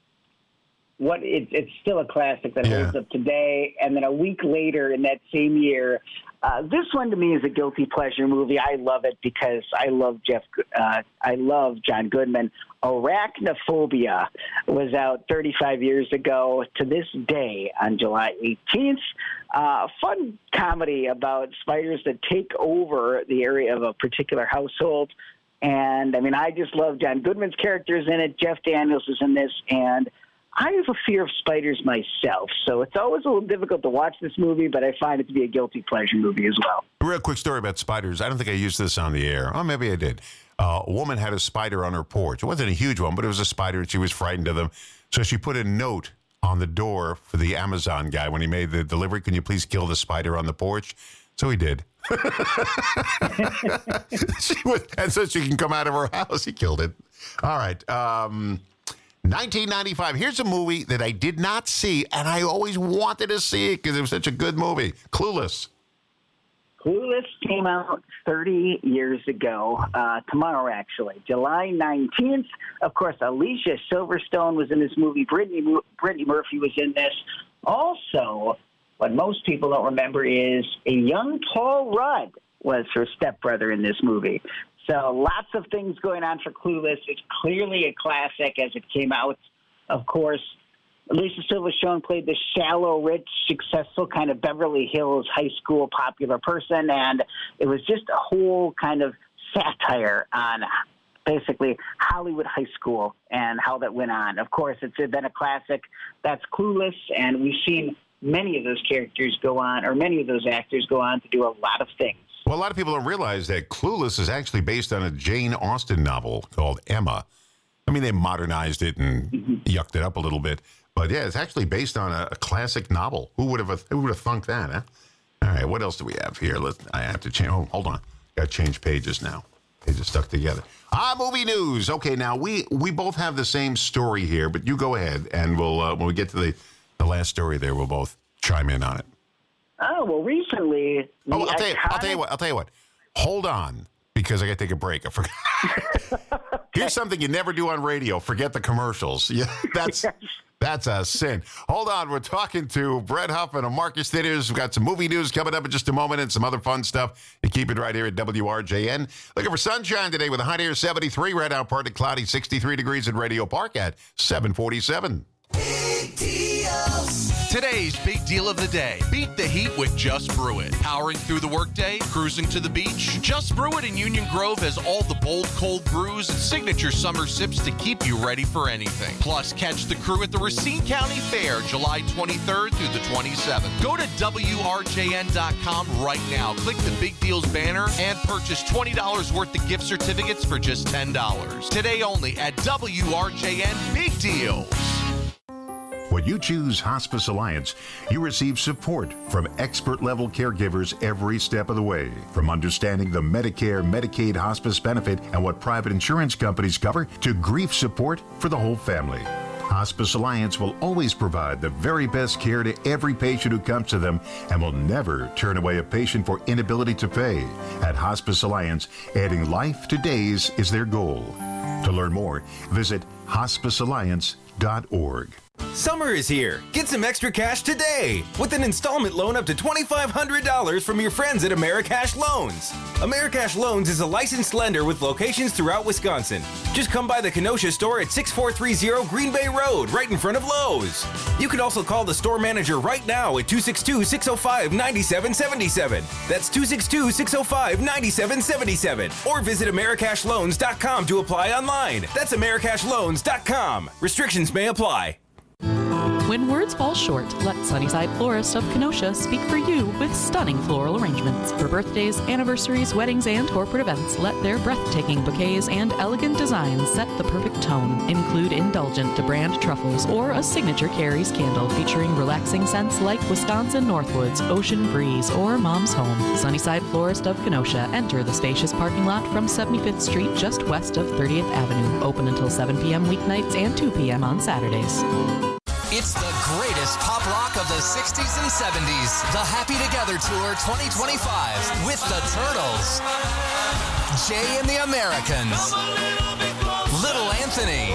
What it, it's still a classic that Yeah. holds up today. And then a week later in that same year, uh, this one to me is a guilty pleasure movie. I love it because I love Jeff. Uh, I love John Goodman. Arachnophobia was out thirty-five years ago to this day on July eighteenth. Uh, a fun comedy about spiders that take over the area of a particular household. And I mean, I just love John Goodman's characters in it. Jeff Daniels is in this, and I have a fear of spiders myself, so it's always a little difficult to watch this movie, but I find it to be a guilty pleasure movie as well. A real quick story about spiders. I don't think I used this on the air. Oh, maybe I did. Uh, a woman had a spider on her porch. It wasn't a huge one, but it was a spider, and she was frightened of them. So she put a note on the door for the Amazon guy when he made the delivery. Can you please kill the spider on the porch? So he did. she was, and so she can come out of her house. He killed it. All right. Um, nineteen ninety-five. Here's a movie that I did not see, and I always wanted to see it because it was such a good movie. Clueless. Clueless came out thirty years ago, uh, tomorrow actually, July nineteenth. Of course, Alicia Silverstone was in this movie. Brittany, Brittany Murphy was in this. Also, what most people don't remember is a young Paul Rudd was her stepbrother in this movie. So lots of things going on for Clueless. It's clearly a classic as it came out. Of course, Alicia Silverstone played the shallow, rich, successful kind of Beverly Hills high school popular person, and it was just a whole kind of satire on basically Hollywood high school and how that went on. Of course, it's been a classic. That's Clueless, and we've seen many of those characters go on, or many of those actors go on to do a lot of things. Well, a lot of people don't realize that Clueless is actually based on a Jane Austen novel called Emma. I mean, they modernized it and mm-hmm. yucked it up a little bit. But, yeah, it's actually based on a, a classic novel. Who would have who would have thunk that, huh? All right, what else do we have here? Let's, I have to change. Oh, hold on. Got to change pages now. Pages stuck together. Ah, movie news. Okay, now, we, we both have the same story here, but you go ahead, and we'll uh, when we get to the, the last story there, we'll both chime in on it. Oh, well, recently... the Oh, I'll tell, you, I'll iconic- tell you what. I'll tell you what. Hold on, because I got to take a break. I forgot. Here's something you never do on radio. Forget the commercials. Yeah, that's that's a sin. Hold on. We're talking to Brett Huffman and Marcus Thitters. We've got some movie news coming up in just a moment and some other fun stuff. You keep it right here at W R J N. Looking for sunshine today with a high near seventy-three. Right now, partly cloudy, sixty-three degrees in Radio Park at seven forty-seven. Today's big deal of the day. Beat the heat with Just Brew It. Powering through the workday, cruising to the beach. Just Brew It in Union Grove has all the bold, cold brews and signature summer sips to keep you ready for anything. Plus, catch the crew at the Racine County Fair, July twenty-third through the twenty-seventh. Go to W R J N dot com right now. Click the Big Deals banner and purchase twenty dollars worth of gift certificates for just ten dollars. Today only at W R J N Big Deals. When you choose Hospice Alliance, you receive support from expert-level caregivers every step of the way. From understanding the Medicare, Medicaid hospice benefit and what private insurance companies cover, to grief support for the whole family. Hospice Alliance will always provide the very best care to every patient who comes to them and will never turn away a patient for inability to pay. At Hospice Alliance, adding life to days is their goal. To learn more, visit hospice alliance dot org. Summer is here. Get some extra cash today with an installment loan up to twenty-five hundred dollars from your friends at Americash Loans. Americash Loans is a licensed lender with locations throughout Wisconsin. Just come by the Kenosha store at six four three zero Green Bay Road, right in front of Lowe's. You can also call the store manager right now at two six two, six zero five, nine seven seven seven. That's two six two, six zero five, nine seven seven seven. Or visit americash loans dot com to apply online. That's americash loans dot com. Restrictions may apply. When words fall short, let Sunnyside Florist of Kenosha speak for you with stunning floral arrangements. For birthdays, anniversaries, weddings, and corporate events, let their breathtaking bouquets and elegant designs set the perfect tone. Include indulgent to brand truffles or a signature Carrie's candle featuring relaxing scents like Wisconsin Northwoods, Ocean Breeze, or Mom's Home. Sunnyside Florist of Kenosha. Enter the spacious parking lot from seventy-fifth Street just west of thirtieth Avenue. Open until seven p.m. weeknights and two p.m. on Saturdays. It's the greatest pop rock of the sixties and seventies. The Happy Together Tour twenty twenty-five with the Turtles, Jay and the Americans, Little Anthony,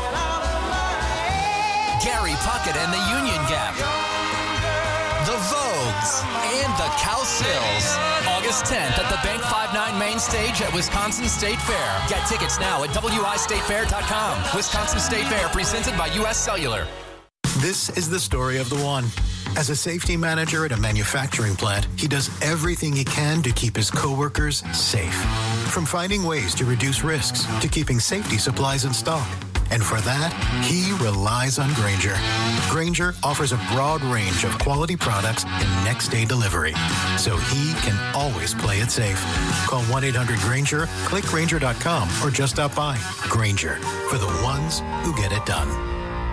Gary Puckett and the Union Gap, the Vogues, and the Cowsills. August tenth at the Bank fifty-nine main stage at Wisconsin State Fair. Get tickets now at W I state fair dot com. Wisconsin State Fair presented by U S Cellular. This is the story of the one. As a safety manager at a manufacturing plant, he does everything he can to keep his coworkers safe. From finding ways to reduce risks to keeping safety supplies in stock. And for that, he relies on Grainger. Grainger offers a broad range of quality products and next-day delivery, so he can always play it safe. Call one eight hundred Grainger, click Grainger dot com, or just stop by. Grainger, for the ones who get it done.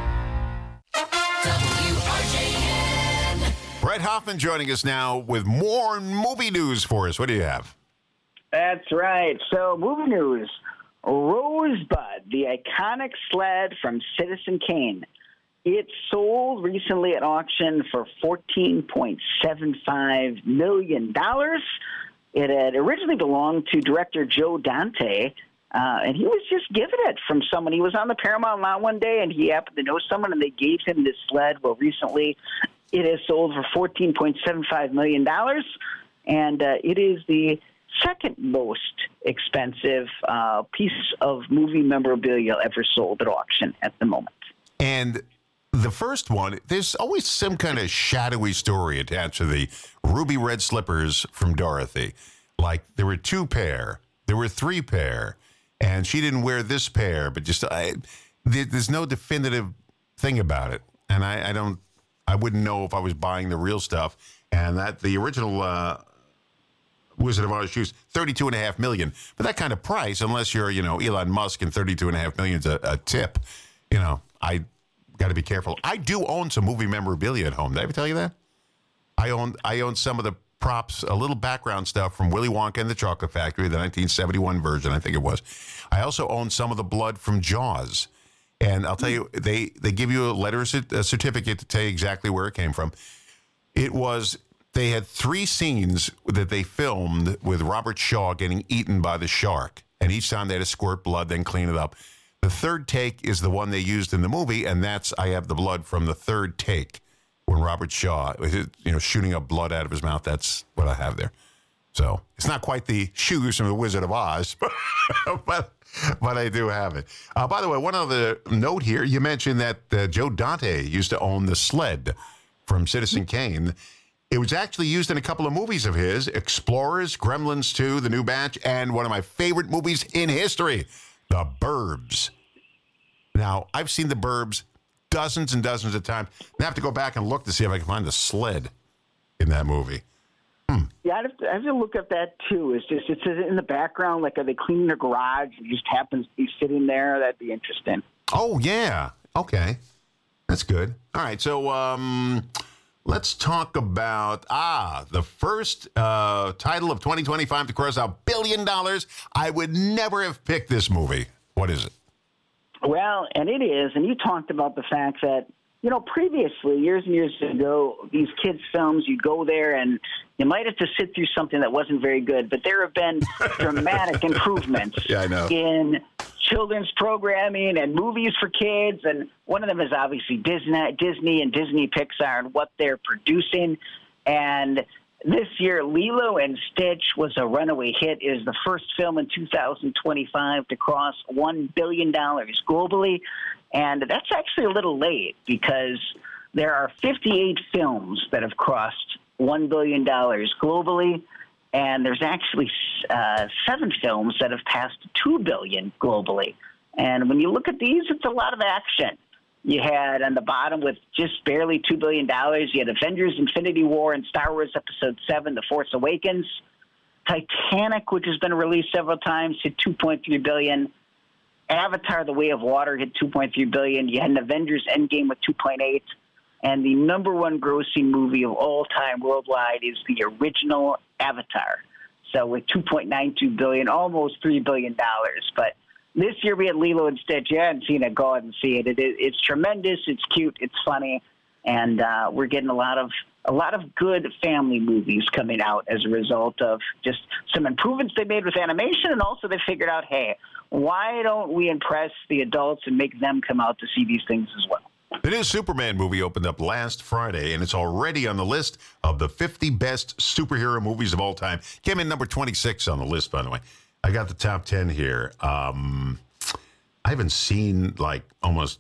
Brett Huffman joining us now with more movie news for us. What do you have? That's right. So, movie news. Rosebud, the iconic sled from Citizen Kane. It sold recently at auction for fourteen point seven five million dollars. It had originally belonged to director Joe Dante, uh, and he was just given it from someone. He was on the Paramount lot one day, and he happened to know someone, and they gave him this sled. Well, recently, it has sold for fourteen point seven five million dollars, and uh, it is the second most expensive uh, piece of movie memorabilia ever sold at auction at the moment. And the first one, there's always some kind of shadowy story attached to the ruby red slippers from Dorothy. Like there were two pair, there were three pair, and she didn't wear this pair, but just I, there, there's no definitive thing about it. And I, I don't, I wouldn't know if I was buying the real stuff. And that the original uh, Wizard of Oz shoes, thirty-two and a half million. But that kind of price, unless you're, you know, Elon Musk and thirty-two and a half million is a, a tip, you know, I got to be careful. I do own some movie memorabilia at home. Did I ever tell you that? I own I own some of the props, a little background stuff from Willy Wonka and the Chocolate Factory, the nineteen seventy-one version, I think it was. I also own some of the blood from Jaws. And I'll tell you, they, they give you a letter, a certificate to tell you exactly where it came from. It was, they had three scenes that they filmed with Robert Shaw getting eaten by the shark. And each time they had to squirt blood, then clean it up. The third take is the one they used in the movie, and that's I have the blood from the third take when Robert Shaw, you know, shooting up blood out of his mouth. That's what I have there. So it's not quite the shoes from the Wizard of Oz, but but I do have it. Uh, by the way, one other note here: you mentioned that uh, Joe Dante used to own the sled from Citizen Kane. It was actually used in a couple of movies of his: Explorers, Gremlins two, The New Batch, and one of my favorite movies in history, The Burbs. Now, I've seen The Burbs dozens and dozens of times. I have to go back and look to see if I can find the sled in that movie. Hmm. Yeah, I have, to, I have to look at that too. It's just it's in the background, like are they cleaning their garage? It just happens to be sitting there. That'd be interesting. Oh yeah, okay, that's good. All right, so um, let's talk about ah the first uh, title of twenty twenty-five to cross a billion dollars. I would never have picked this movie. What is it? Well, and it is, and you talked about the fact that, you know, previously, years and years ago, these kids' films, you go there and you might have to sit through something that wasn't very good, but there have been dramatic improvements yeah, I know. in children's programming and movies for kids, and one of them is obviously Disney, Disney and Disney Pixar and what they're producing. And this year, Lilo and Stitch was a runaway hit. It is the first film in two thousand twenty-five to cross one billion dollars globally. And that's actually a little late because there are fifty-eight films that have crossed one billion dollars globally. And there's actually uh, seven films that have passed two billion dollars globally. And when you look at these, it's a lot of action. You had on the bottom with just barely two billion dollars, you had Avengers Infinity War and Star Wars Episode seven, The Force Awakens. Titanic, which has been released several times, hit two point three billion dollars. Avatar, The Way of Water, hit two point three billion dollars. You had an Avengers Endgame with two point eight. And the number one grossing movie of all time worldwide is the original Avatar. So with two point nine two billion dollars, almost three billion dollars. But this year we had Lilo and Stitch. You haven't seen it, go out and see it. it, it it's tremendous. It's cute. It's funny. And uh, we're getting a lot of a lot of good family movies coming out as a result of just some improvements they made with animation. And also they figured out, hey, why don't we impress the adults and make them come out to see these things as well? The new Superman movie opened up last Friday, and it's already on the list of the fifty best superhero movies of all time. Came in number twenty-six on the list, by the way. I got the top ten here. Um, I haven't seen, like, almost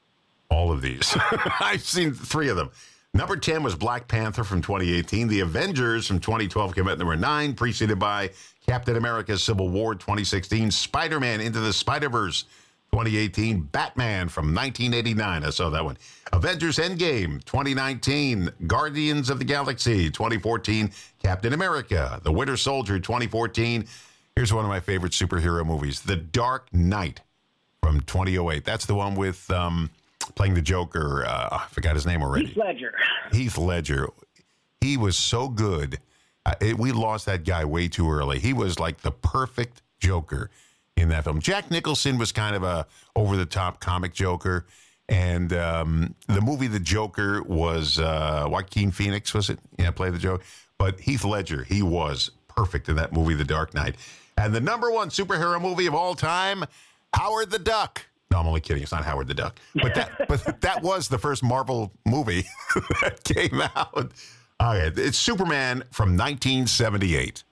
all of these. I've seen three of them. Number ten was Black Panther from twenty eighteen. The Avengers from twenty twelve came out at number nine, preceded by Captain America Civil War twenty sixteen, Spider-Man Into the Spider-Verse twenty eighteen, Batman from nineteen eighty-nine. I saw that one. Avengers Endgame twenty nineteen, Guardians of the Galaxy twenty fourteen, Captain America, The Winter Soldier twenty fourteen. Here's one of my favorite superhero movies, The Dark Knight from twenty oh eight. That's the one with um, playing the Joker. Uh, I forgot his name already. Heath Ledger. Heath Ledger. He was so good. Uh, it, we lost that guy way too early. He was like the perfect Joker in that film. Jack Nicholson was kind of a over-the-top comic Joker. And um, the movie The Joker was uh, Joaquin Phoenix, was it? Yeah, play the Joker. But Heath Ledger, he was perfect in that movie, The Dark Knight. And the number one superhero movie of all time, Howard the Duck. No, I'm only kidding. It's not Howard the Duck. But that but that was the first Marvel movie that came out. Okay, it's Superman from nineteen seventy-eight.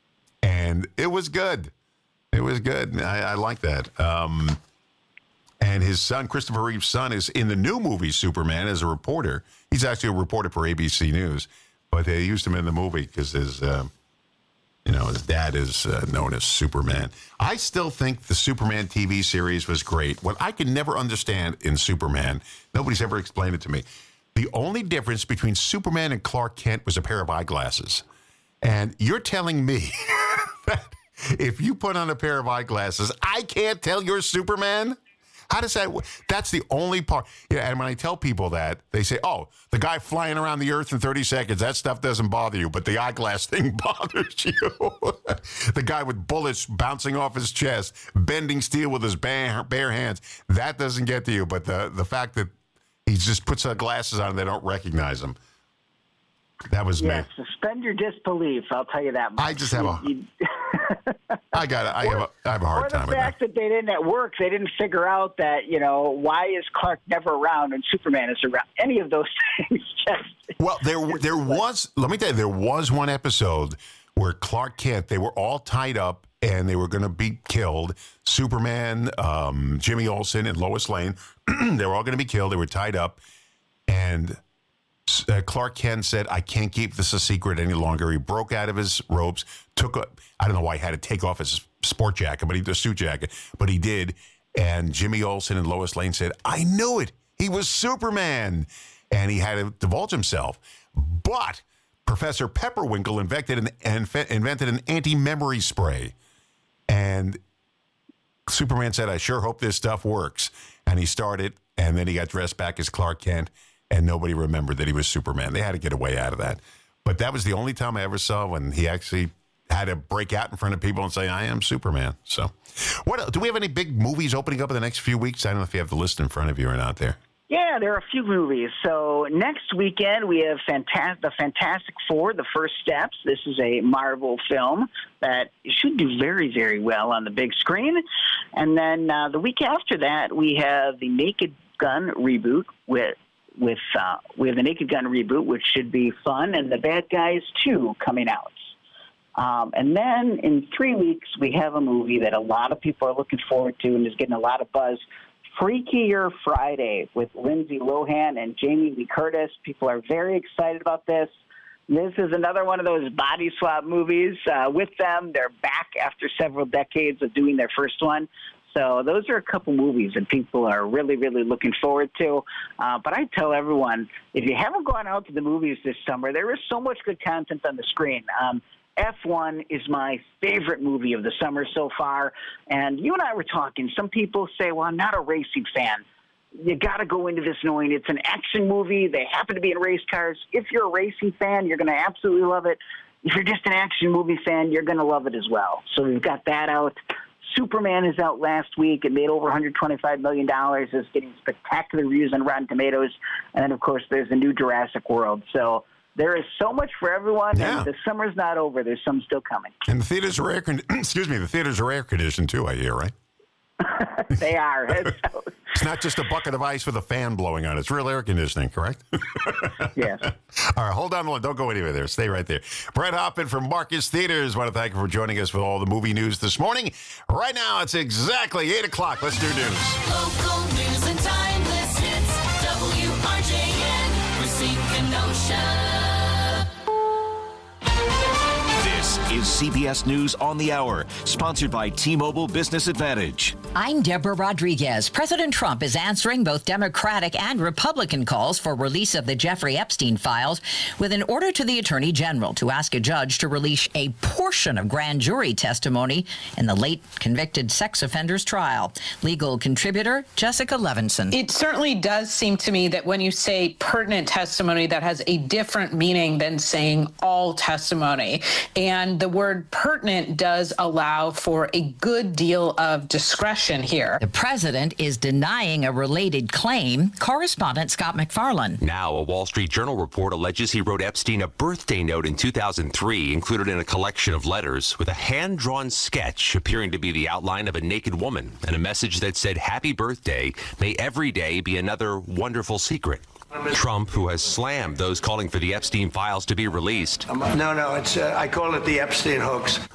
And it was good. It was good. I, I like that. Um, and his son, Christopher Reeve's son, is in the new movie Superman as a reporter. He's actually a reporter for A B C News. But they used him in the movie because his... Uh, You know, his dad is uh, known as Superman. I still think the Superman T V series was great. What I can never understand in Superman, nobody's ever explained it to me. The only difference between Superman and Clark Kent was a pair of eyeglasses. And you're telling me that if you put on a pair of eyeglasses, I can't tell you're Superman? How does that work? That's the only part. Yeah, and when I tell people that, they say, oh, the guy flying around the earth in thirty seconds, that stuff doesn't bother you, but the eyeglass thing bothers you. The guy with bullets bouncing off his chest, bending steel with his bare, bare hands, that doesn't get to you. But the, the fact that he just puts the glasses on and they don't recognize him. That was yes, me. suspend your disbelief. I'll tell you that much. I just have a. You- I got. I have. A, I have a hard or the time with that. fact that they didn't at work, they didn't figure out that, you know, why is Clark never around and Superman is around? Any of those things. Just Well, there there was. Let me tell you, there was one episode where Clark Kent. They were all tied up and they were going to be killed. Superman, um, Jimmy Olsen, and Lois Lane. They were all going to be killed. They were tied up, and uh, Clark Kent said, "I can't keep this a secret any longer." He broke out of his ropes, took a. I don't know why he had to take off his sport jacket, but he the suit jacket, but he did. And Jimmy Olsen and Lois Lane said, "I knew it. He was Superman," and he had to divulge himself. But Professor Pepperwinkle invented an invented an anti-memory spray, and Superman said, "I sure hope this stuff works." And he started, and then he got dressed back as Clark Kent, and nobody remembered that he was Superman. They had to get away out of that. But that was the only time I ever saw when he actually had to break out in front of people and say, "I am Superman." So, what else? Do we have any big movies opening up in the next few weeks? I don't know if you have the list in front of you or not there. Yeah, there are a few movies. So next weekend we have Fantas- the Fantastic Four, The First Steps. This is a Marvel film that should do very, very well on the big screen. And then uh, the week after that, we have the Naked Gun reboot with with uh, we have the Naked Gun reboot, which should be fun, and The Bad Guys two coming out. Um, and then in three weeks, we have a movie that a lot of people are looking forward to and is getting a lot of buzz. Freakier Friday with Lindsay Lohan and Jamie Lee Curtis. People are very excited about this. This is another one of those body swap movies uh, with them. They're back after several decades of doing their first one. So those are a couple movies that people are really, really looking forward to. Uh, but I tell everyone, if you haven't gone out to the movies this summer, there is so much good content on the screen. Um, F one is my favorite movie of the summer so far. And you and I were talking. Some people say, well, I'm not a racing fan. You got to go into this knowing it's an action movie. They happen to be in race cars. If you're a racing fan, you're going to absolutely love it. If you're just an action movie fan, you're going to love it as well. So we've got that out. Superman is out last week. It made over one hundred twenty-five million dollars. It's getting spectacular reviews on Rotten Tomatoes. And then, of course, there's the new Jurassic World. So there is so much for everyone, Yeah. and the summer's not over. There's some still coming. And the theaters are air con- excuse me, the theaters are air conditioned too, I hear, right? They are. It's not just a bucket of ice with a fan blowing on it. It's real air conditioning, correct? Yes. All right, hold on. Don't go anywhere there. Stay right there. Brett Hoppin from Marcus Theaters. want to thank you for joining us with all the movie news this morning. Right now, it's exactly eight o'clock. Let's do news. Local news and timeless hits. W R J N, Racine Kenosha. This is C B S News on the Hour, sponsored by T-Mobile Business Advantage. I'm Deborah Rodriguez. President Trump is answering both Democratic and Republican calls for release of the Jeffrey Epstein files with an order to the Attorney General to ask a judge to release a portion of grand jury testimony in the late convicted sex offender's trial. Legal contributor Jessica Levinson. It certainly does seem to me that when you say pertinent testimony, that has a different meaning than saying all testimony. And the word pertinent does allow for a good deal of discretion here. The president is denying a related claim. Correspondent Scott McFarlane. Now, a Wall Street Journal report alleges he wrote Epstein a birthday note in two thousand three, included in a collection of letters, with a hand-drawn sketch appearing to be the outline of a naked woman and a message that said, "Happy birthday. May every day be another wonderful secret." Trump, who has slammed those calling for the Epstein files to be released. No, no, it's uh, I call it the Epstein hoax.